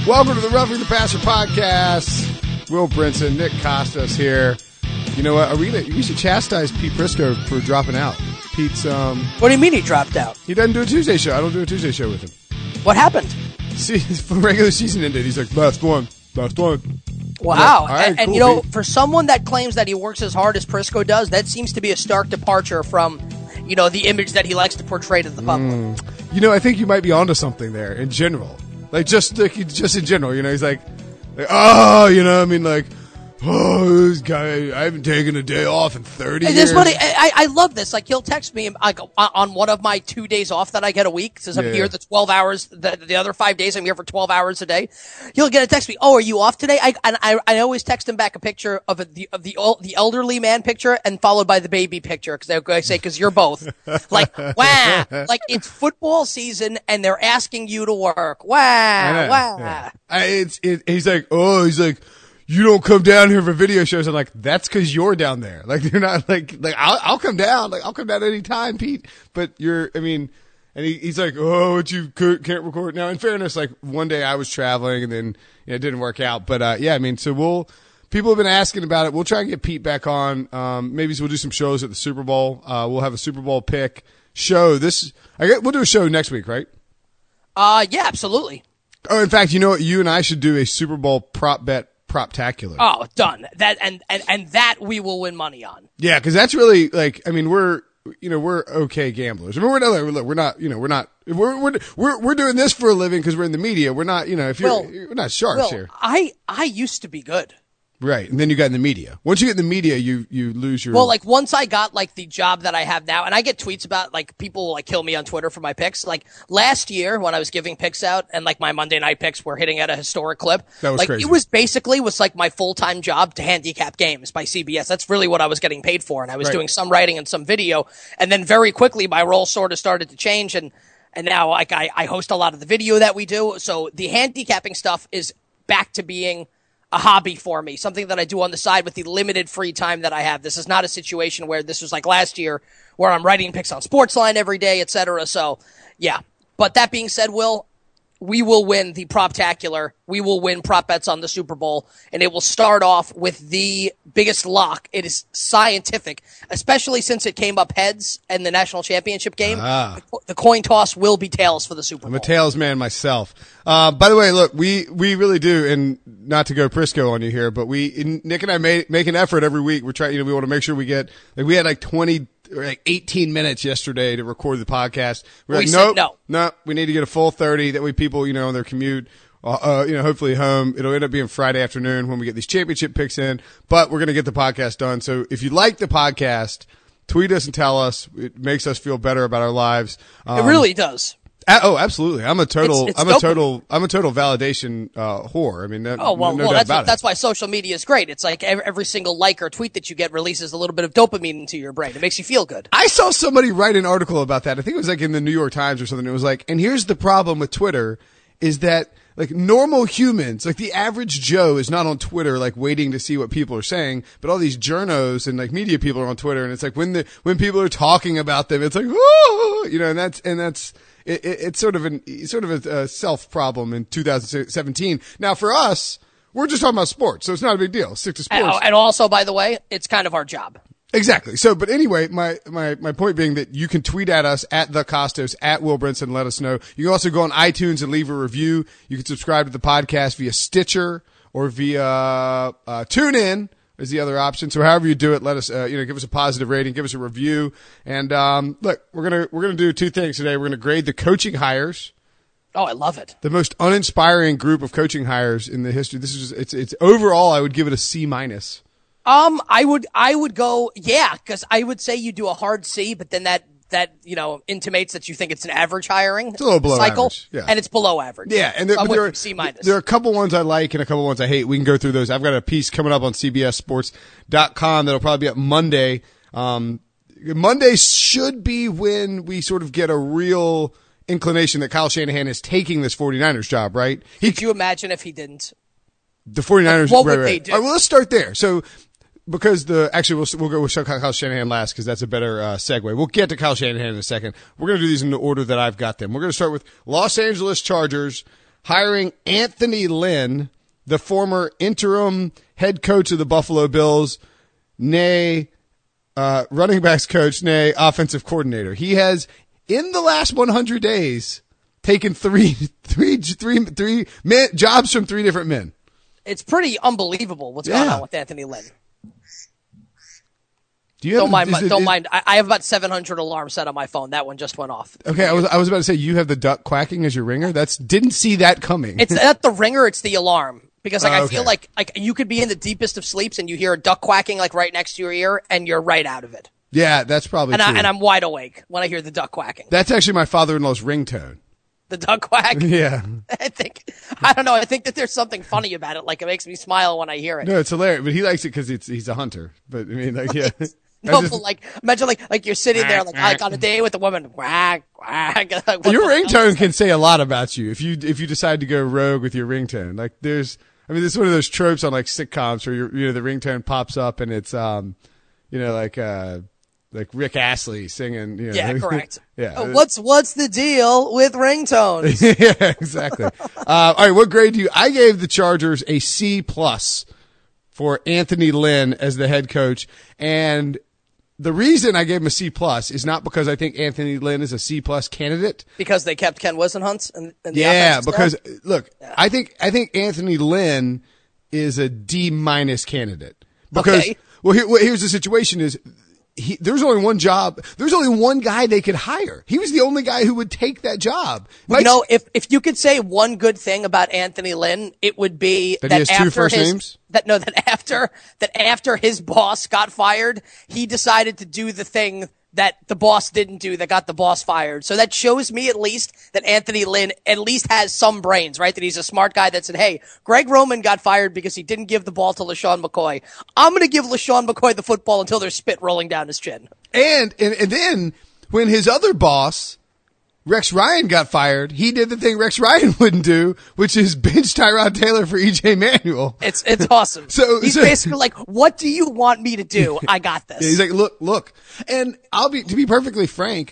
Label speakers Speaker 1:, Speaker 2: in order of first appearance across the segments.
Speaker 1: Welcome to the Roughing the Passer podcast. Will Brinson, Nick Costas here. You know what? We should chastise Pete Prisco for dropping out. Pete's
Speaker 2: What do you mean he dropped out?
Speaker 1: he doesn't do a Tuesday show. I don't do a Tuesday show with him.
Speaker 2: What happened?
Speaker 1: See, the regular season ended. He's like, last one.
Speaker 2: Wow.
Speaker 1: All right,
Speaker 2: and
Speaker 1: cool,
Speaker 2: you know,
Speaker 1: Pete.
Speaker 2: for someone that claims that he works as hard as Prisco does, that seems to be a stark departure from, you know, the image that he likes to portray to the public.
Speaker 1: You know, I think you might be onto something there in general. Just in general, you know, he's like, oh, you know, I mean, like, oh, this guy, I haven't taken a day off in 30
Speaker 2: And
Speaker 1: years.
Speaker 2: this buddy, I love this. Like, he'll text me like on one of my 2 days off that I get a week, since I'm here the 12 hours. The other 5 days I'm here for 12 hours a day. He'll get a text me. Oh, are you off today? I always text him back a picture of the elderly man picture and followed by the baby picture, because I say, because you're both. Like, wow, like it's football season and they're asking you to work. Wow, wow.
Speaker 1: Yeah. He's like, you don't come down here for video shows. I'm like, that's because you're down there. Like, you're not like I'll come down. Like, I'll come down anytime, Pete. But and he's like, oh, but you can't record. Now, in fairness, like, one day I was traveling and then it didn't work out. But, yeah, I mean, so people have been asking about it. We'll try and get Pete back on. Maybe we'll do some shows at the Super Bowl. We'll have a Super Bowl pick show. We'll do a show next week, right?
Speaker 2: Yeah, absolutely.
Speaker 1: Oh, in fact, you know what? You and I should do a Super Bowl prop bet. Proptacular.
Speaker 2: Oh, done. That and that we will win money on.
Speaker 1: Yeah, because that's really, like, I mean, we're okay gamblers. I mean, we're doing this for a living because we're in the media. We're not, we're not sharks here.
Speaker 2: I used to be good.
Speaker 1: Right, and then you got in the media. Once you get in the media, you lose your.
Speaker 2: Well, like, once I got, like, the job that I have now, and I get tweets about, like, people like kill me on Twitter for my picks. Like, last year when I was giving picks out and, like, my Monday night picks were hitting at a historic clip.
Speaker 1: That was
Speaker 2: like,
Speaker 1: crazy.
Speaker 2: It was basically like my full-time job to handicap games by CBS. That's really what I was getting paid for, and I was doing some writing and some video, and then very quickly my role sort of started to change, and now, like, I host a lot of the video that we do. So the handicapping stuff is back to being a hobby for me, something that I do on the side with the limited free time that I have. This is not a situation where this was like last year where I'm writing picks on Sportsline every day, etc. So, yeah. But that being said, Will, we will win the Proptacular. We will win prop bets on the Super Bowl, and it will start off with the biggest lock. It is scientific, especially since it came up heads in the national championship game. The coin toss will be tails for the Super Bowl.
Speaker 1: I'm a tails man myself. By the way, look, we really do, and not to go Prisco on you here, but Nick and I make an effort every week. We're trying, we want to make sure we get, like, we had like 20 or like 18 minutes yesterday to record the podcast. We're like,
Speaker 2: said
Speaker 1: no, we need to get a full 30. That way people, on their commute, hopefully home. It'll end up being Friday afternoon when we get these championship picks in, but we're going to get the podcast done. So if you like the podcast, tweet us and tell us. It makes us feel better about our lives.
Speaker 2: It really does.
Speaker 1: Oh, absolutely! I'm a total validation whore. I mean, no doubt about it.
Speaker 2: That's why social media is great. It's like every single like or tweet that you get releases a little bit of dopamine into your brain. It makes you feel good.
Speaker 1: I saw somebody write an article about that. I think it was like in the New York Times or something. It was like, and here's the problem with Twitter is that, like, normal humans, like the average Joe, is not on Twitter, like, waiting to see what people are saying, but all these journos and, like, media people are on Twitter, and it's like when people are talking about them, it's like, oh, and that's. It's sort of a self problem in 2017. Now, for us, we're just talking about sports, so it's not a big deal. Stick to sports.
Speaker 2: And also, by the way, it's kind of our job.
Speaker 1: Exactly. So, but anyway, my point being that you can tweet at us at the Costos, at Will Brinson, let us know. You can also go on iTunes and leave a review. You can subscribe to the podcast via Stitcher or via TuneIn is the other option. So however you do it, let us, give us a positive rating, give us a review. And, look, we're going to do two things today. We're going to grade the coaching hires.
Speaker 2: Oh, I love it.
Speaker 1: The most uninspiring group of coaching hires in the history. This is it's overall, I would give it a C-.
Speaker 2: I would go, because I would say you do a hard C, but then that intimates that you think it's an average hiring
Speaker 1: it's a little below
Speaker 2: cycle,
Speaker 1: average. Yeah.
Speaker 2: and it's below average.
Speaker 1: Yeah, and
Speaker 2: there are
Speaker 1: a couple ones I like and a couple ones I hate. We can go through those. I've got a piece coming up on CBSSports.com that'll probably be up Monday. Monday should be when we sort of get a real inclination that Kyle Shanahan is taking this 49ers job, right?
Speaker 2: Could you imagine if he didn't?
Speaker 1: The 49ers,
Speaker 2: what would they do?
Speaker 1: All right, well, let's start there. So, because we'll go with Kyle Shanahan last because that's a better segue. We'll get to Kyle Shanahan in a second. We're going to do these in the order that I've got them. We're going to start with Los Angeles Chargers hiring Anthony Lynn, the former interim head coach of the Buffalo Bills, nay, running backs coach, nay, offensive coordinator. He has, in the last 100 days, taken three jobs from three different men.
Speaker 2: It's pretty unbelievable what's going on with Anthony Lynn.
Speaker 1: Don't
Speaker 2: mind. I have about 700 alarms set on my phone. That one just went off.
Speaker 1: Okay, I was about to say, you have the duck quacking as your ringer? Didn't see that coming.
Speaker 2: It's not the ringer, it's the alarm. Because I feel like you could be in the deepest of sleeps and you hear a duck quacking like right next to your ear and you're right out of it.
Speaker 1: Yeah, that's probably true.
Speaker 2: And I'm wide awake when I hear the duck quacking.
Speaker 1: That's actually my father-in-law's ringtone.
Speaker 2: The duck quack?
Speaker 1: Yeah.
Speaker 2: I don't know. I think that there's something funny about it. Like, it makes me smile when I hear it.
Speaker 1: No, it's hilarious. But he likes it because he's a hunter. But, I mean, like, yeah.
Speaker 2: No, but like, imagine like you're sitting there like on a day with a woman. Quack, quack.
Speaker 1: Your ringtone can say a lot about you if you decide to go rogue with your ringtone. Like, this is one of those tropes on like sitcoms where the ringtone pops up and it's like Rick Astley singing.
Speaker 2: Yeah, correct.
Speaker 1: Yeah.
Speaker 2: What's the deal with ringtones?
Speaker 1: Yeah, exactly. All right, what grade do you? I gave the Chargers a C+ for Anthony Lynn as the head coach, and the reason I gave him a C+ is not because I think Anthony Lynn is a C+ candidate.
Speaker 2: Because they kept Ken Wisenhunt in the
Speaker 1: yeah,
Speaker 2: offense
Speaker 1: because
Speaker 2: staff?
Speaker 1: Look, yeah. I think Anthony Lynn is a D- candidate. Because
Speaker 2: okay.
Speaker 1: Here's the situation is there's only one job. There's only one guy they could hire. He was the only guy who would take that job.
Speaker 2: If you could say one good thing about Anthony Lynn, it would be
Speaker 1: that he has two first names.
Speaker 2: That after his boss got fired, he decided to do the thing that the boss didn't do that got the boss fired. So that shows me at least that Anthony Lynn at least has some brains, right? That he's a smart guy that said, hey, Greg Roman got fired because he didn't give the ball to LaShawn McCoy. I'm going to give LaShawn McCoy the football until there's spit rolling down his chin.
Speaker 1: And then when his other boss, Rex Ryan, got fired, he did the thing Rex Ryan wouldn't do, which is bench Tyrod Taylor for EJ Manuel.
Speaker 2: It's awesome. He's basically like, what do you want me to do? I got this.
Speaker 1: Yeah, he's like, look. And to be perfectly frank,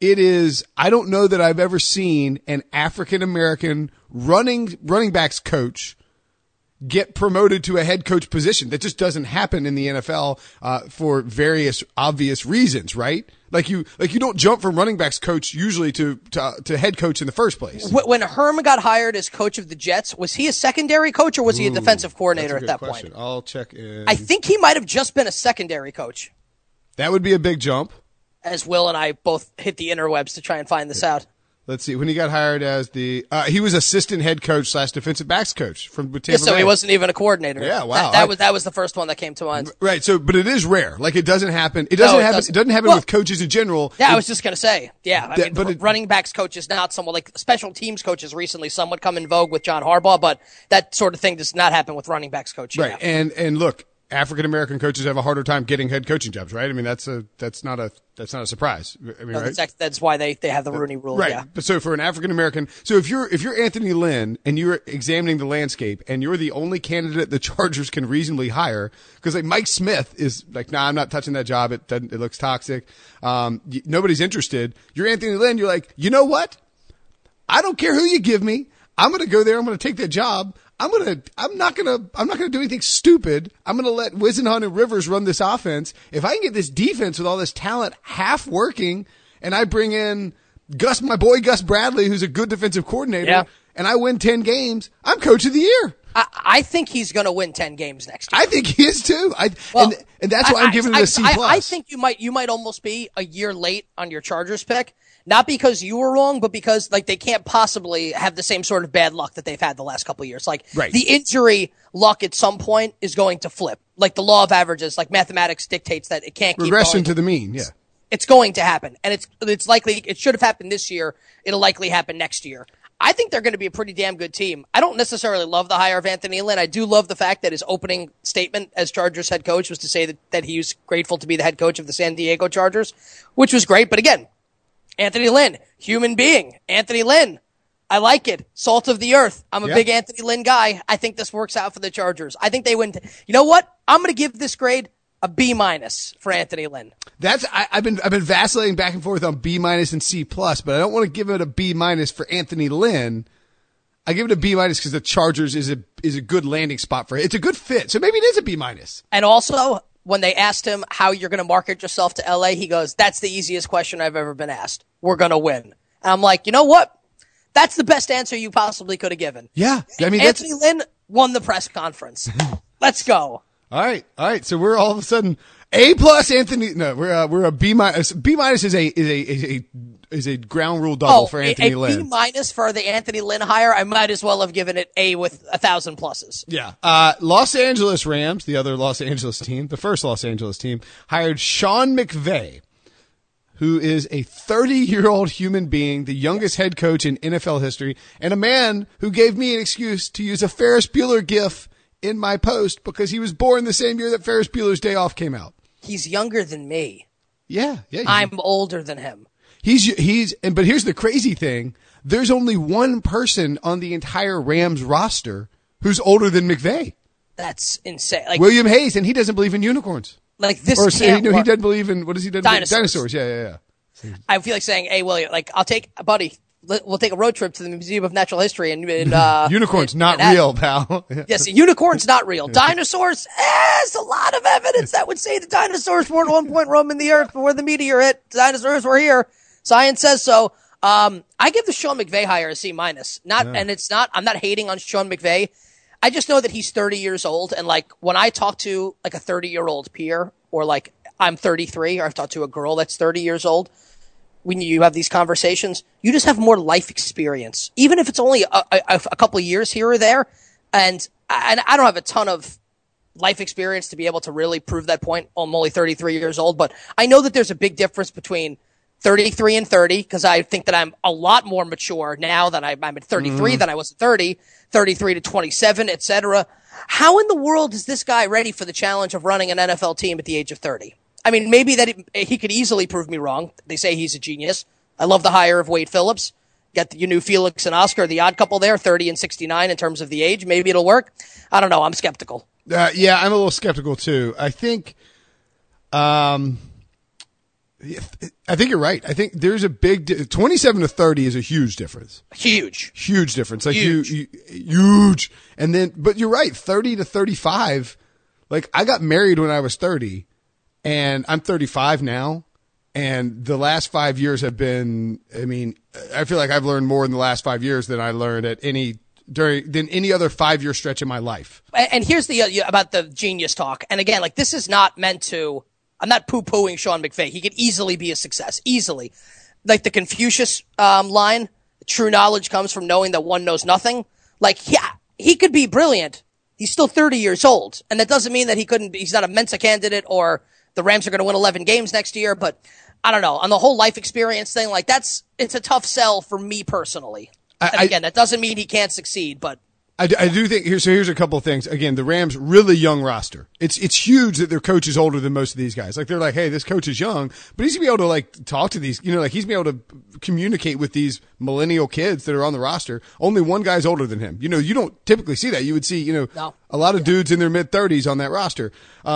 Speaker 1: I don't know that I've ever seen an African-American running backs coach get promoted to a head coach position. That just doesn't happen in the NFL, for various obvious reasons, right? Like you don't jump from running backs coach usually to head coach in the first place.
Speaker 2: When Herm got hired as coach of the Jets, was he a secondary coach or was he a defensive coordinator at that point?
Speaker 1: I'll check in.
Speaker 2: I think he might have just been a secondary coach.
Speaker 1: That would be a big jump.
Speaker 2: As Will and I both hit the interwebs to try and find this out.
Speaker 1: Let's see. When he got hired as he was assistant head coach / defensive backs coach from Tampa Bay.
Speaker 2: So he wasn't even a coordinator.
Speaker 1: Yeah, wow.
Speaker 2: That was the first one that came to mind.
Speaker 1: Right. So, but it is rare. Like it doesn't happen. It doesn't happen with coaches in general.
Speaker 2: Yeah, I was just gonna say. Yeah, running backs coach is not someone like special teams coaches recently. Somewhat come in vogue with John Harbaugh, but that sort of thing does not happen with running backs coach.
Speaker 1: Right. Yeah. And look, African-American coaches have a harder time getting head coaching jobs, right? I mean, that's not a surprise. I mean, right?
Speaker 2: That's why they have the Rooney Rule.
Speaker 1: Right.
Speaker 2: Yeah.
Speaker 1: But so for an African-American, so if you're Anthony Lynn and you're examining the landscape and you're the only candidate the Chargers can reasonably hire, because like Mike Smith is like, nah, I'm not touching that job. It looks toxic. Nobody's interested. You're Anthony Lynn. You're like, you know what? I don't care who you give me. I'm going to go there. I'm going to take that job. I'm not gonna do anything stupid. I'm gonna let Wisenhunt and Rivers run this offense. If I can get this defense with all this talent half working, and I bring in my boy Gus Bradley, who's a good defensive coordinator, and I win 10 games, I'm coach of the year.
Speaker 2: I think he's going to win 10 games next year.
Speaker 1: I think he is too. And that's why I'm giving him a C+.
Speaker 2: I think you might almost be a year late on your Chargers pick. Not because you were wrong, but because like they can't possibly have the same sort of bad luck that they've had the last couple of years. Like the injury luck at some point is going to flip. Like the law of averages, like mathematics dictates that it can't keep going.
Speaker 1: Regression to the mean, yeah.
Speaker 2: It's going to happen. And it's likely, it should have happened this year. It'll likely happen next year. I think they're going to be a pretty damn good team. I don't necessarily love the hire of Anthony Lynn. I do love the fact that his opening statement as Chargers head coach was to say that he was grateful to be the head coach of the San Diego Chargers, which was great. But again, Anthony Lynn, human being. Anthony Lynn, I like it. Salt of the earth. I'm a big Anthony Lynn guy. I think this works out for the Chargers. I think they win. You know what? I'm going to give this grade a B- for Anthony Lynn.
Speaker 1: I've been vacillating back and forth on B- and C+, but I don't want to give it a B- for Anthony Lynn. I give it a B- because the Chargers is a good landing spot for it. It's a good fit. So maybe it is a B-.
Speaker 2: And also, when they asked him how you're going to market yourself to LA, he goes, "That's the easiest question I've ever been asked. We're going to win." And I'm like, you know what? That's the best answer you possibly could have given.
Speaker 1: Yeah. I mean,
Speaker 2: Anthony Lynn won the press conference. Let's go.
Speaker 1: All right. So we're all of a sudden A+ Anthony. No, we're a B-. B- is a ground rule double for Anthony Lynn.
Speaker 2: A B- for the Anthony Lynn hire. I might as well have given it A with 1,000 pluses.
Speaker 1: Yeah. Los Angeles Rams, the other Los Angeles team, the first Los Angeles team, hired Sean McVay, who is a 30-year-old human being, the youngest head coach in NFL history, and a man who gave me an excuse to use a Ferris Bueller gif in my post because he was born the same year that Ferris Bueller's Day Off came out.
Speaker 2: He's younger than me.
Speaker 1: Yeah.
Speaker 2: I'm older than him.
Speaker 1: But here's the crazy thing. There's only one person on the entire Rams roster who's older than McVay.
Speaker 2: That's insane. Like
Speaker 1: William Hayes, and he doesn't believe in unicorns.
Speaker 2: Like this
Speaker 1: Or
Speaker 2: can't
Speaker 1: he
Speaker 2: work.
Speaker 1: doesn't believe in, what does he do?
Speaker 2: Dinosaurs.
Speaker 1: Yeah.
Speaker 2: I feel like saying, "Hey, William, like I'll take buddy. We'll take a road trip to the Museum of Natural History and
Speaker 1: unicorns not real, pal."
Speaker 2: Yes, unicorns not real. Dinosaurs, there's a lot of evidence that would say the dinosaurs were at one point roaming the earth before the meteor hit. Dinosaurs were here. Science says so. I give the Sean McVay hire a C-. And it's not, I'm not hating on Sean McVay. I just know that he's 30 years old. And like when I talk to like a 30-year-old peer, or like I'm 33, or I've talked to a girl that's 30 years old, when you have these conversations, you just have more life experience, even if it's only a couple of years here or there. And I don't have a ton of life experience to be able to really prove that point. I'm only 33 years old, but I know that there's a big difference between 33 and 30, because I think that I'm a lot more mature now that I'm at 33 than I was at 30, 33 to 27, etc. How in the world is this guy ready for the challenge of running an NFL team at the age of 30? I mean, maybe that he could easily prove me wrong. They say he's a genius. I love the hire of Wade Phillips. Got your new Felix and Oscar, the odd couple there, 30 and 69 in terms of the age. Maybe it'll work. I don't know. I'm skeptical.
Speaker 1: Yeah, I'm a little skeptical too. I think you're right. I think there's a big 27 to 30 is a huge difference. Huge difference. Like huge. And then, but you're right. 30 to 35. Like I got married when I was 30, and I'm 35 now. And the last 5 years have been, I mean, I feel like I've learned more in the last 5 years than I learned than any other 5-year stretch in my life.
Speaker 2: And here's the, about the genius talk. And again, like this is not meant to, I'm not poo-pooing Sean McVay. He could easily be a success. Easily. Like the Confucius, line, true knowledge comes from knowing that one knows nothing. Like, yeah, he could be brilliant. He's still 30 years old. And that doesn't mean that he's not a Mensa candidate, or the Rams are going to win 11 games next year. But I don't know. On the whole life experience thing, like it's a tough sell for me personally. And again, that doesn't mean he can't succeed, but
Speaker 1: I do think here's a couple of things. Again, the Rams really young roster. It's huge that their coach is older than most of these guys. Like they're like, hey, this coach is young, but he's gonna be able to like talk to these, like he's gonna be able to communicate with these millennial kids that are on the roster. Only one guy's older than him. You don't typically see that. You would see, a lot of dudes in their mid 30s on that roster.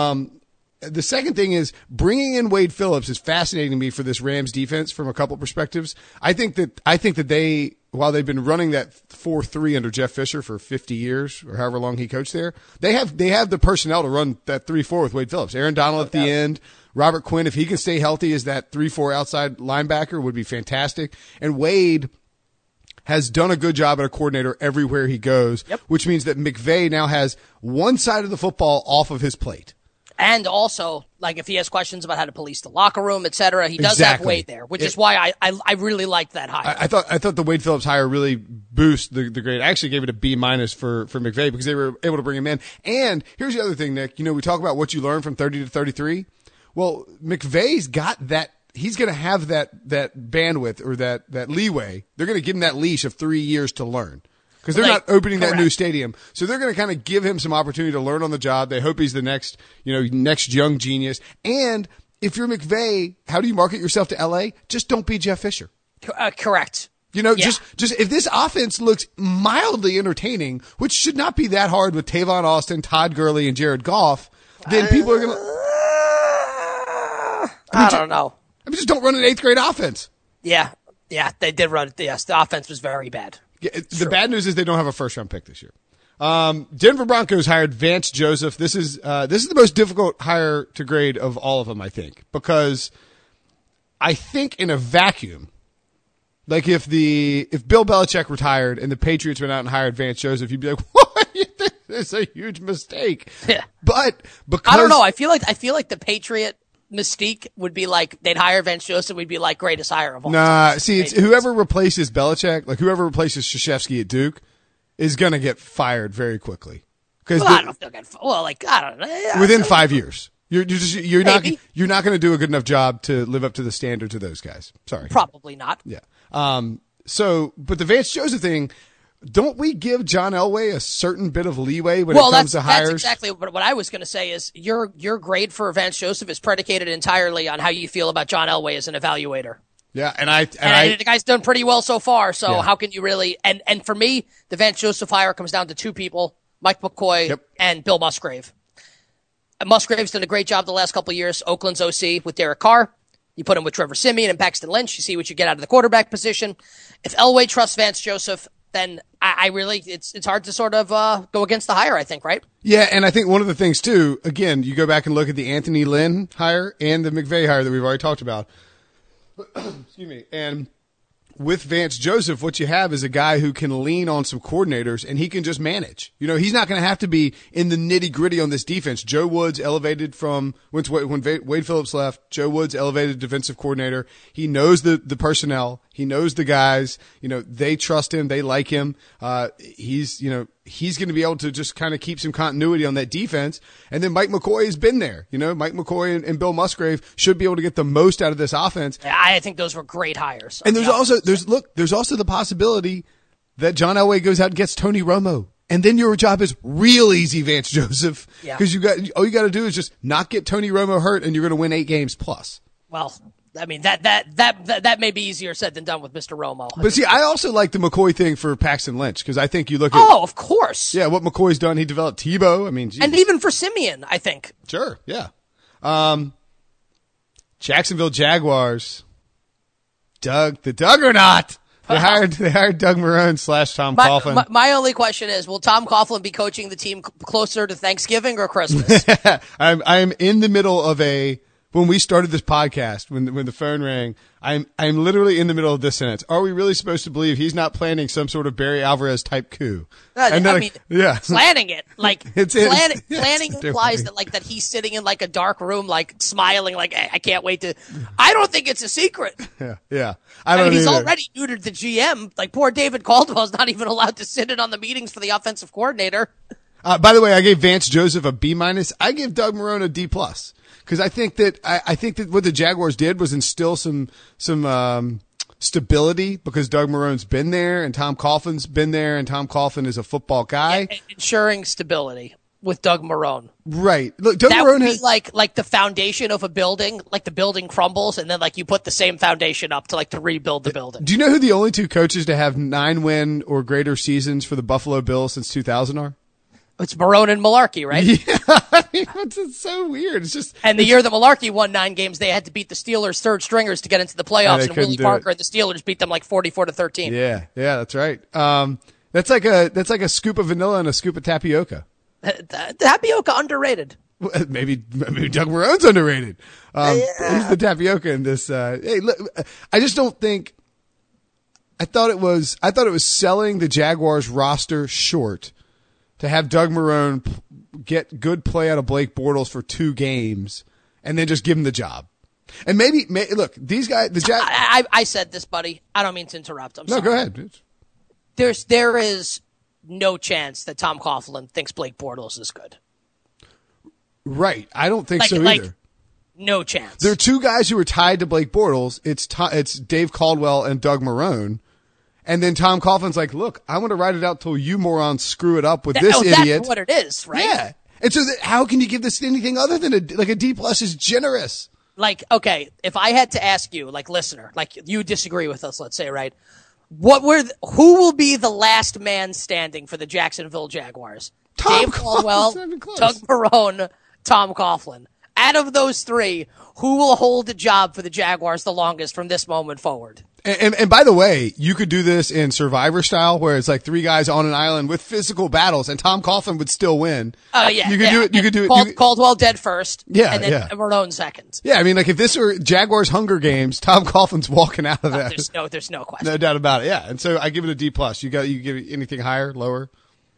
Speaker 1: The second thing is bringing in Wade Phillips is fascinating to me for this Rams defense from a couple perspectives. I think that they, while they've been running that 4-3 under Jeff Fisher for 50 years or however long he coached there, they have the personnel to run that 3-4 with Wade Phillips. Aaron Donald at the end, Robert Quinn, if he can stay healthy as that 3-4 outside linebacker, would be fantastic. And Wade has done a good job at a coordinator everywhere he goes, which means that McVay now has one side of the football off of his plate.
Speaker 2: And also, like, if he has questions about how to police the locker room, et cetera, he does have Wade there, which is why I really liked that hire.
Speaker 1: I thought the Wade Phillips hire really boosted the grade. I actually gave it a B- for McVay because they were able to bring him in. And here's the other thing, Nick. We talk about what you learn from 30 to 33. Well, McVay's got that. He's going to have that bandwidth or that leeway. They're going to give him that leash of 3 years to learn. Because they're not opening that new stadium. So they're going to kind of give him some opportunity to learn on the job. They hope he's the next young genius. And if you're McVay, how do you market yourself to LA? Just don't be Jeff Fisher.
Speaker 2: Correct.
Speaker 1: Just if this offense looks mildly entertaining, which should not be that hard with Tavon Austin, Todd Gurley, and Jared Goff, then people are going to...
Speaker 2: I don't know.
Speaker 1: Just don't run an 8th grade offense.
Speaker 2: Yeah, they did run. Yes, the offense was very bad.
Speaker 1: The bad news is they don't have a first round pick this year. Denver Broncos hired Vance Joseph. This is the most difficult hire to grade of all of them, I think, because I think in a vacuum, like if Bill Belichick retired and the Patriots went out and hired Vance Joseph, you'd be like, what? It's a huge mistake.
Speaker 2: Yeah.
Speaker 1: But because
Speaker 2: I don't know. I feel like the Patriot mystique would be like they'd hire Vance Joseph. We'd be like greatest hire of all time.
Speaker 1: See, it's whoever replaces Belichick, like whoever replaces Krzyzewski at Duke, is gonna get fired very quickly. Because
Speaker 2: I don't know. I don't know.
Speaker 1: Within 5 years, you're not going to do a good enough job to live up to the standards of those guys. Sorry,
Speaker 2: probably not.
Speaker 1: Yeah. But the Vance Joseph thing, don't we give John Elway a certain bit of leeway when it comes to hires?
Speaker 2: That's exactly what I was going to say. Is your grade for Vance Joseph is predicated entirely on how you feel about John Elway as an evaluator.
Speaker 1: Yeah, and
Speaker 2: the guy's done pretty well so far. So how can you really? And for me, the Vance Joseph hire comes down to two people: Mike McCoy and Bill Musgrave. And Musgrave's done a great job the last couple of years. Oakland's OC with Derek Carr. You put him with Trevor Siemian and Paxton Lynch. You see what you get out of the quarterback position. If Elway trusts Vance Joseph, then I really it's hard to sort of go against the hire. I think, right?
Speaker 1: Yeah, and I think one of the things too. Again, you go back and look at the Anthony Lynn hire and the McVay hire that we've already talked about. Excuse me. And with Vance Joseph, what you have is a guy who can lean on some coordinators and he can just manage. You know, he's not going to have to be in the nitty gritty on this defense. Joe Woods elevated from when Wade Phillips left. Joe Woods elevated defensive coordinator. He knows the personnel. He knows the guys. You know, they trust him. They like him. He's going to be able to just kind of keep some continuity on that defense. And then Mike McCoy has been there. You know, Mike McCoy and Bill Musgrave should be able to get the most out of this offense.
Speaker 2: I think those were great hires.
Speaker 1: And there's also the possibility that John Elway goes out and gets Tony Romo. And then your job is real easy, Vance Joseph.
Speaker 2: Yeah.
Speaker 1: Because all you got to do is just not get Tony Romo hurt and you're going to win 8 games plus.
Speaker 2: Well, I mean, that may be easier said than done with Mr. Romo.
Speaker 1: But see, I also like the McCoy thing for Paxton Lynch because I think you look at.
Speaker 2: Oh, of course.
Speaker 1: Yeah, what McCoy's done. He developed Tebow. I mean, geez.
Speaker 2: And even for Simeon, I think.
Speaker 1: Sure, yeah. Jacksonville Jaguars. The Doug or not? They hired Doug Marrone / Tom Coughlin.
Speaker 2: My only question is, will Tom Coughlin be coaching the team closer to Thanksgiving or Christmas?
Speaker 1: I'm in the middle of when we started this podcast, when the phone rang, I'm literally in the middle of this sentence. Are we really supposed to believe he's not planning some sort of Barry Alvarez type coup?
Speaker 2: Planning it, planning implies that he's sitting in like a dark room, like smiling, like I can't wait to. I don't think it's a secret.
Speaker 1: Yeah.
Speaker 2: I mean, he's already neutered the GM. Like poor David Caldwell's not even allowed to sit in on the meetings for the offensive coordinator.
Speaker 1: By the way, I gave Vance Joseph a B-. I give Doug Marrone a D+. Because I think that what the Jaguars did was instill some stability because Doug Marrone's been there and Tom Coughlin's been there and Tom Coughlin is a football guy.
Speaker 2: Yeah, ensuring stability with Doug Marrone.
Speaker 1: Right. Look, Doug
Speaker 2: Marrone
Speaker 1: would be
Speaker 2: has like the foundation of a building, like the building crumbles and then like you put the same foundation up to rebuild the building.
Speaker 1: Do you know who the only two coaches to have 9-win or greater seasons for the Buffalo Bills since 2000 are?
Speaker 2: It's Marrone and Malarkey, right?
Speaker 1: Yeah, I mean, it's so weird.
Speaker 2: And the year that Malarkey won 9 games, they had to beat the Steelers' third stringers to get into the playoffs, and Willie Parker and the Steelers beat them 44-13.
Speaker 1: Yeah, that's right. That's like a scoop of vanilla and a scoop of tapioca.
Speaker 2: Tapioca underrated.
Speaker 1: Maybe Doug Marrone's underrated. Who's the tapioca in this? Hey, look, I just don't think. I thought it was selling the Jaguars roster short to have Doug Marrone get good play out of Blake Bortles for 2 games and then just give him the job. And maybe look, these guys,
Speaker 2: I said this, buddy. I don't mean to interrupt. I'm sorry.
Speaker 1: No, go ahead.
Speaker 2: There is no chance that Tom Coughlin thinks Blake Bortles is good.
Speaker 1: Right. I don't think so either.
Speaker 2: No chance.
Speaker 1: There are 2 guys who are tied to Blake Bortles. It's Dave Caldwell and Doug Marrone. And then Tom Coughlin's like, look, I want to write it out till you morons screw it up with this idiot.
Speaker 2: That's what it is, right?
Speaker 1: Yeah. And so how can you give this anything other than a D+ is generous?
Speaker 2: Like, okay, if I had to ask you, like listener, like you disagree with us, let's say, right? Who will be the last man standing for the Jacksonville Jaguars? Dave Caldwell, Doug Marrone, Tom Coughlin. Out of those 3, who will hold a job for the Jaguars the longest from this moment forward?
Speaker 1: And by the way, you could do this in Survivor style, where it's like 3 guys on an island with physical battles, and Tom Coughlin would still win.
Speaker 2: Oh yeah,
Speaker 1: you could do it. You could do it.
Speaker 2: Caldwell dead first.
Speaker 1: Yeah,
Speaker 2: and then
Speaker 1: yeah.
Speaker 2: Marone second.
Speaker 1: Yeah, I mean, like if this were Jaguars Hunger Games, Tom Coughlin's walking out of that.
Speaker 2: There's no question.
Speaker 1: No doubt about it. Yeah, and so I give it a D+. You give it anything higher, lower?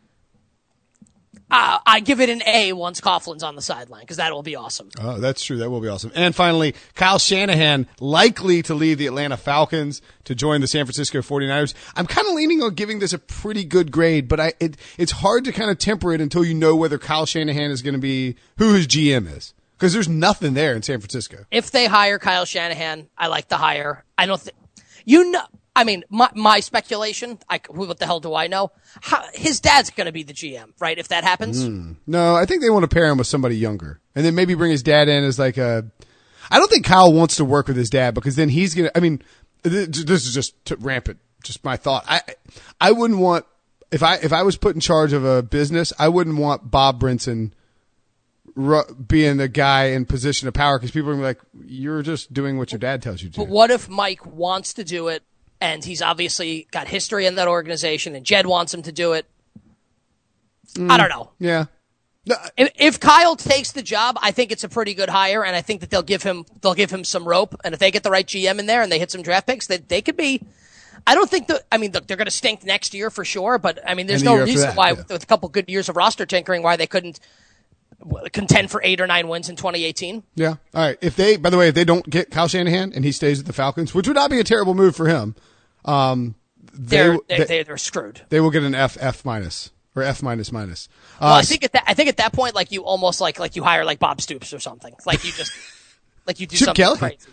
Speaker 2: I give it an A once Coughlin's on the sideline, because that will be awesome.
Speaker 1: Oh, that's true. That will be awesome. And finally, Kyle Shanahan likely to leave the Atlanta Falcons to join the San Francisco 49ers. I'm kind of leaning on giving this a pretty good grade, but it's hard to kind of temper it until you know whether Kyle Shanahan is going to be who his GM is, because there's nothing there in San Francisco.
Speaker 2: If they hire Kyle Shanahan, I like the hire. I don't think I mean, my speculation, what the hell do I know? His dad's going to be the GM, right, if that happens?
Speaker 1: No, I think they want to pair him with somebody younger. And then maybe bring his dad in as like I don't think Kyle wants to work with his dad, because then he's going to, I mean, this is just rampant, just my thought. I wouldn't want, if I was put in charge of a business, I wouldn't want Bob Brinson being the guy in position of power, because people are going to be like, you're just doing what your dad tells you to.
Speaker 2: But what if Mike wants to do it, and he's obviously got history in that organization, and Jed wants him to do it? I don't know.
Speaker 1: Yeah.
Speaker 2: If Kyle takes the job, I think it's a pretty good hire, and I think that they'll give him some rope, and if they get the right GM in there and they hit some draft picks, they could be. I don't think look, they're going to stink next year for sure, but I mean, there's no reason why, with a couple good years of roster tinkering, why they couldn't contend for 8 or 9 wins in 2018.
Speaker 1: Yeah. All right. By the way, if they don't get Kyle Shanahan and he stays at the Falcons, which would not be a terrible move for him, they're
Speaker 2: screwed.
Speaker 1: They will get an F minus or F minus minus.
Speaker 2: Well, I think at that point, like you almost like you hire like Bob Stoops or something. Like you just like you do
Speaker 1: Chip
Speaker 2: something
Speaker 1: Kelly.
Speaker 2: Crazy.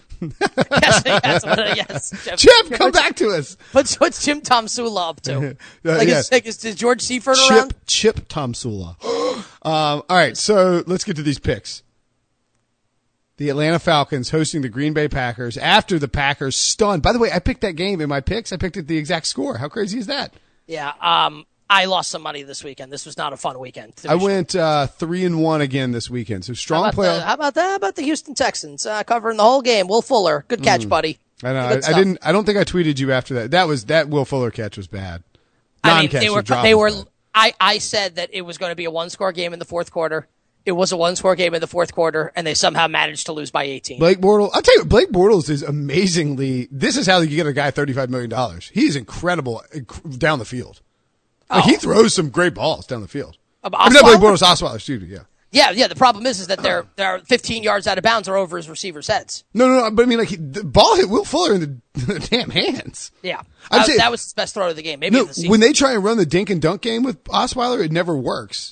Speaker 2: yes.
Speaker 1: Chip, come back to us.
Speaker 2: What's Jim Tom Sula up to? Is George Seifert
Speaker 1: Chip,
Speaker 2: around?
Speaker 1: Chip Tom Sula. All right, so let's get to these picks. The Atlanta Falcons hosting the Green Bay Packers after the Packers stunned. By the way, I picked that game in my picks. I picked it the exact score. How crazy is that?
Speaker 2: Yeah. I lost some money this weekend. This was not a fun weekend.
Speaker 1: I went 3-1 again this weekend. So strong playoff.
Speaker 2: How about the Houston Texans covering the whole game? Will Fuller, good catch, buddy.
Speaker 1: I know. I don't think I tweeted you after that. That Will Fuller catch was bad.
Speaker 2: I said that it was going to be a 1-score game in the fourth quarter. It was a 1-score game in the fourth quarter, and they somehow managed to lose by 18.
Speaker 1: Blake Bortles, I'll tell you, Blake Bortles is amazingly. This is how you get a guy $35 million. He's incredible down the field. Like he throws some great balls down the field. Blake Bortles, Osweiler, excuse me, yeah.
Speaker 2: Yeah. The problem is that they're 15 yards out of bounds or over his receivers' heads.
Speaker 1: No. But I mean, like the ball hit Will Fuller in the damn hands.
Speaker 2: Yeah, that was his best throw of the game. Maybe of the season.
Speaker 1: When they try and run the dink and dunk game with Osweiler, it never works.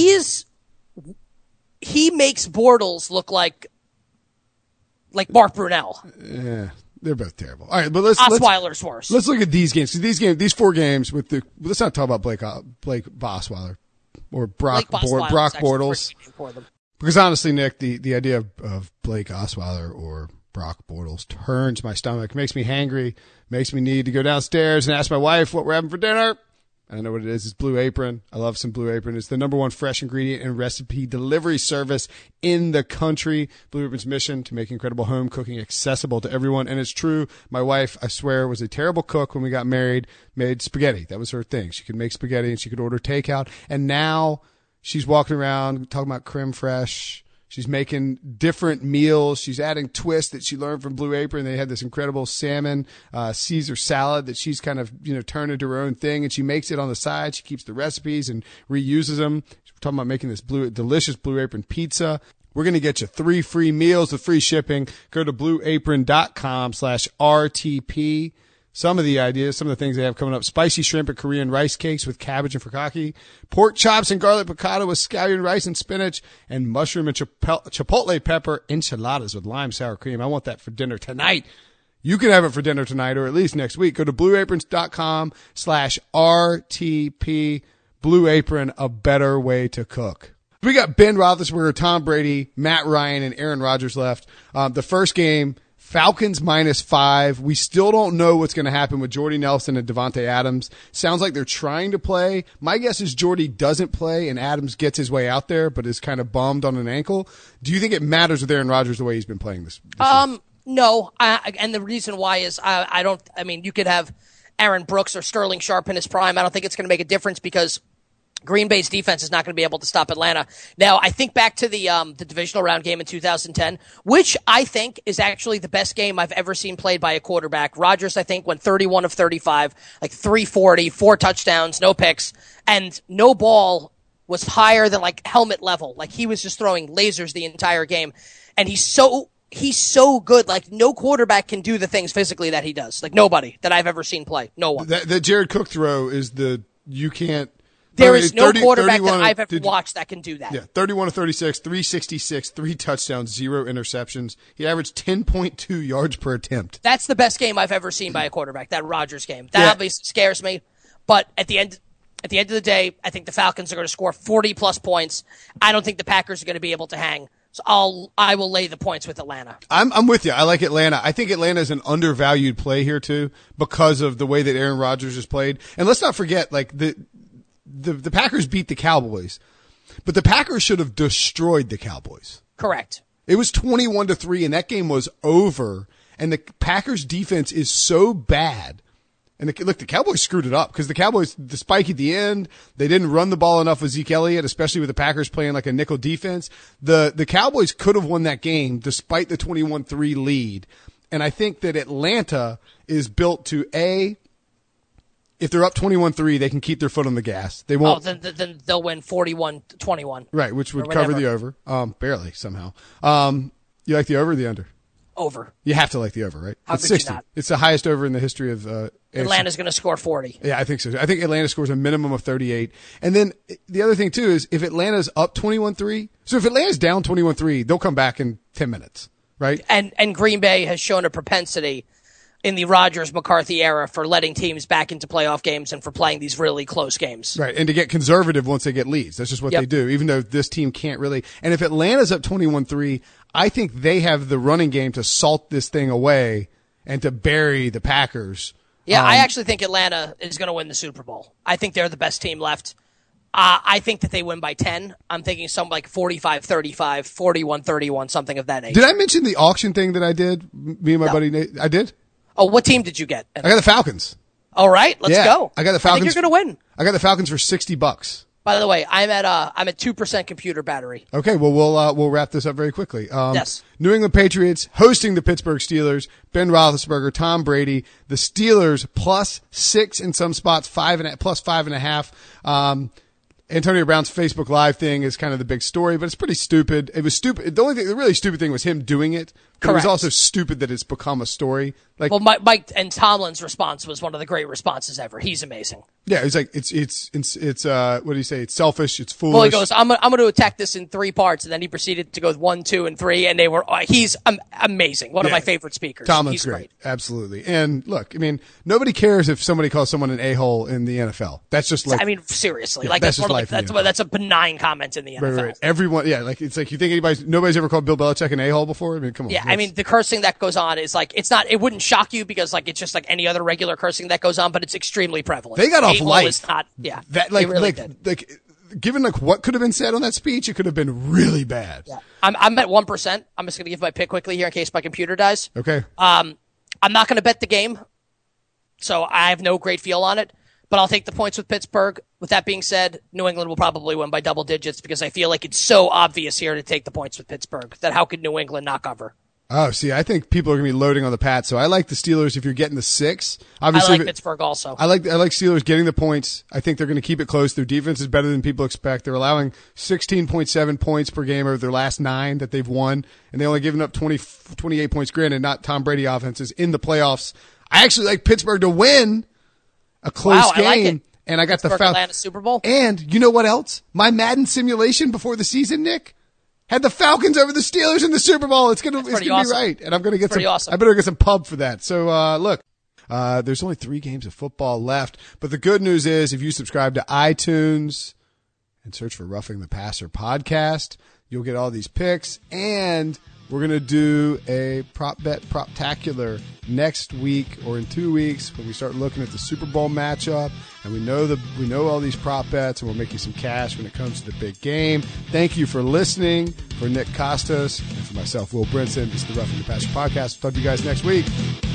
Speaker 2: He makes Bortles look like Mark Brunell.
Speaker 1: Yeah. They're both terrible. All right, but
Speaker 2: Osweiler's worse.
Speaker 1: Let's look at these games. These 4 games let's not talk about Blake Osweiler or Brock Bortles. Because honestly, Nick, the idea of Blake Osweiler or Brock Bortles turns my stomach, makes me hangry, makes me need to go downstairs and ask my wife what we're having for dinner. I know what it is. It's Blue Apron. I love some Blue Apron. It's the #1 fresh ingredient and recipe delivery service in the country. Blue Apron's mission to make incredible home cooking accessible to everyone. And it's true. My wife, I swear, was a terrible cook when we got married, made spaghetti. That was her thing. She could make spaghetti and she could order takeout. And now she's walking around talking about creme fraiche. She's making different meals. She's adding twists that she learned from Blue Apron. They had this incredible salmon Caesar salad that she's kind of turned into her own thing, and she makes it on the side. She keeps the recipes and reuses them. We're talking about making this delicious Blue Apron pizza. We're going to get you 3 free meals with free shipping. Go to blueapron.com/RTP. Some of the ideas, some of the things they have coming up: spicy shrimp and Korean rice cakes with cabbage and furikake, pork chops and garlic piccata with scallion rice and spinach, and mushroom and chipotle pepper enchiladas with lime sour cream. I want that for dinner tonight. You can have it for dinner tonight or at least next week. Go to blueaprons.com/RTP. Blue Apron, a better way to cook. We got Ben Roethlisberger, Tom Brady, Matt Ryan, and Aaron Rodgers left. The first game, Falcons -5. We still don't know what's going to happen with Jordy Nelson and Devontae Adams. Sounds like they're trying to play. My guess is Jordy doesn't play and Adams gets his way out there, but is kind of bummed on an ankle. Do you think it matters with Aaron Rodgers the way he's been playing this year?
Speaker 2: No, and the reason why is I don't. I mean, you could have Aaron Brooks or Sterling Sharp in his prime. I don't think it's going to make a difference because Green Bay's defense is not going to be able to stop Atlanta. Now, I think back to the divisional round game in 2010, which I think is actually the best game I've ever seen played by a quarterback. Rodgers, I think, went 31 of 35, like 340, 4 touchdowns, no picks, and no ball was higher than like helmet level. Like he was just throwing lasers the entire game, and he's so good. Like no quarterback can do the things physically that he does. Like nobody that I've ever seen play. No one.
Speaker 1: That Jared Cook throw is you can't.
Speaker 2: There is no quarterback that I've ever watched that can do that.
Speaker 1: Yeah, 31 of 36, 366, 3 touchdowns, 0 interceptions. He averaged 10.2 yards per attempt.
Speaker 2: That's the best game I've ever seen by a quarterback. That Rodgers game. That obviously scares me. But at the end of the day, I think the Falcons are going to score 40 plus points. I don't think the Packers are going to be able to hang. So I will lay the points with Atlanta.
Speaker 1: I'm with you. I like Atlanta. I think Atlanta is an undervalued play here too because of the way that Aaron Rodgers has played. And let's not forget, like the Packers beat the Cowboys, but the Packers should have destroyed the Cowboys.
Speaker 2: Correct.
Speaker 1: It was 21-3, and that game was over. And the Packers defense is so bad. And the Cowboys screwed it up because the Cowboys, the spike at the end, they didn't run the ball enough with Zeke Elliott, especially with the Packers playing like a nickel defense. The Cowboys could have won that game despite the 21-3 lead. And I think that Atlanta is built to, if they're up 21-3, they can keep their foot on the gas. They won't.
Speaker 2: Oh, then they'll win 41-21.
Speaker 1: Right, which would cover the over. Barely, somehow. You like the over or the under?
Speaker 2: Over.
Speaker 1: You have to like the over, right?
Speaker 2: How
Speaker 1: it's
Speaker 2: could you
Speaker 1: 60.
Speaker 2: not?
Speaker 1: It's the highest over in the history of
Speaker 2: Atlanta's going to score 40.
Speaker 1: Yeah, I think so. I think Atlanta scores a minimum of 38. And then the other thing, too, is if Atlanta's up 21-3, so if Atlanta's down 21-3, they'll come back in 10 minutes, right?
Speaker 2: And Green Bay has shown a propensity in the Rodgers-McCarthy era for letting teams back into playoff games and for playing these really close games.
Speaker 1: Right, and to get conservative once they get leads. That's just what they do, even though this team can't really. And if Atlanta's up 21-3, I think they have the running game to salt this thing away and to bury the Packers.
Speaker 2: Yeah, I actually think Atlanta is going to win the Super Bowl. I think they're the best team left. I think that they win by 10. I'm thinking something like 45-35, 41-31, something of that nature.
Speaker 1: Did I mention the auction thing that I did? Me and my buddy Nate? I did?
Speaker 2: Oh, what team did you get?
Speaker 1: I got the Falcons.
Speaker 2: All right, let's go.
Speaker 1: I got the Falcons.
Speaker 2: I think you're going to win.
Speaker 1: I got the Falcons for $60.
Speaker 2: By the way, I'm at 2% computer battery.
Speaker 1: Okay, well we'll wrap this up very quickly.
Speaker 2: Yes.
Speaker 1: New England Patriots hosting the Pittsburgh Steelers. Ben Roethlisberger, Tom Brady. The Steelers +6 in some spots, +5.5. Antonio Brown's Facebook Live thing is kind of the big story, but it's pretty stupid. It was stupid. The really stupid thing was him doing it. But it was also stupid that it's become a story. Like,
Speaker 2: well, Mike and Tomlin's response was one of the great responses ever. He's amazing.
Speaker 1: Yeah, it's like it's what do you say? It's selfish. It's foolish.
Speaker 2: Well, he goes, I'm going to attack this in 3 parts, and then he proceeded to go 1, 2, and 3, and they were. He's amazing. One of my favorite speakers.
Speaker 1: Tomlin's great. Absolutely. And look, I mean, nobody cares if somebody calls someone an a-hole in the NFL. That's just like.
Speaker 2: I mean, seriously,
Speaker 1: yeah,
Speaker 2: like
Speaker 1: that's
Speaker 2: that's a benign comment in the NFL.
Speaker 1: Right. Everyone, like it's like you think nobody's ever called Bill Belichick an a-hole before? I mean, come on.
Speaker 2: Yeah, I mean, the cursing that goes on is like it wouldn't shock you because like it's just like any other regular cursing that goes on, but it's extremely prevalent.
Speaker 1: They got off light.
Speaker 2: Is not, yeah,
Speaker 1: that
Speaker 2: they really did.
Speaker 1: Given like what could have been said on that speech, it could have been really bad.
Speaker 2: Yeah. I'm at 1%. I'm just going to give my pick quickly here in case my computer dies.
Speaker 1: Okay.
Speaker 2: I'm not going to bet the game, so I have no great feel on it. But I'll take the points with Pittsburgh. With that being said, New England will probably win by double digits because I feel like it's so obvious here to take the points with Pittsburgh that how could New England not cover?
Speaker 1: Oh, see, I think people are going to be loading on the Pats, so I like the Steelers if you're getting the 6. Obviously,
Speaker 2: I like Pittsburgh also.
Speaker 1: I like Steelers getting the points. I think they're going to keep it close. Their defense is better than people expect. They're allowing 16.7 points per game over their last 9 that they've won, and they only given up 28 points, granted, not Tom Brady offenses, in the playoffs. I actually like Pittsburgh to win a close game.
Speaker 2: I like it.
Speaker 1: And I got
Speaker 2: Pittsburgh
Speaker 1: the Falcons.
Speaker 2: Atlanta Super Bowl.
Speaker 1: And you know what else? My Madden simulation before the season, Nick, had the Falcons over the Steelers in the Super Bowl. It's gonna be right, and I'm gonna get some.
Speaker 2: Awesome.
Speaker 1: I better get some pub for that. So look, there's only 3 games of football left, but the good news is if you subscribe to iTunes and search for Roughing the Passer podcast, you'll get all these picks, and We're going to do a prop bet proptacular next week or in 2 weeks when we start looking at the Super Bowl matchup, and we know all these prop bets, and we'll make you some cash when it comes to the big game. Thank you for listening. For Nick Costos and for myself, Will Brinson, this is the Roughing the Passer podcast. Talk to you guys next week.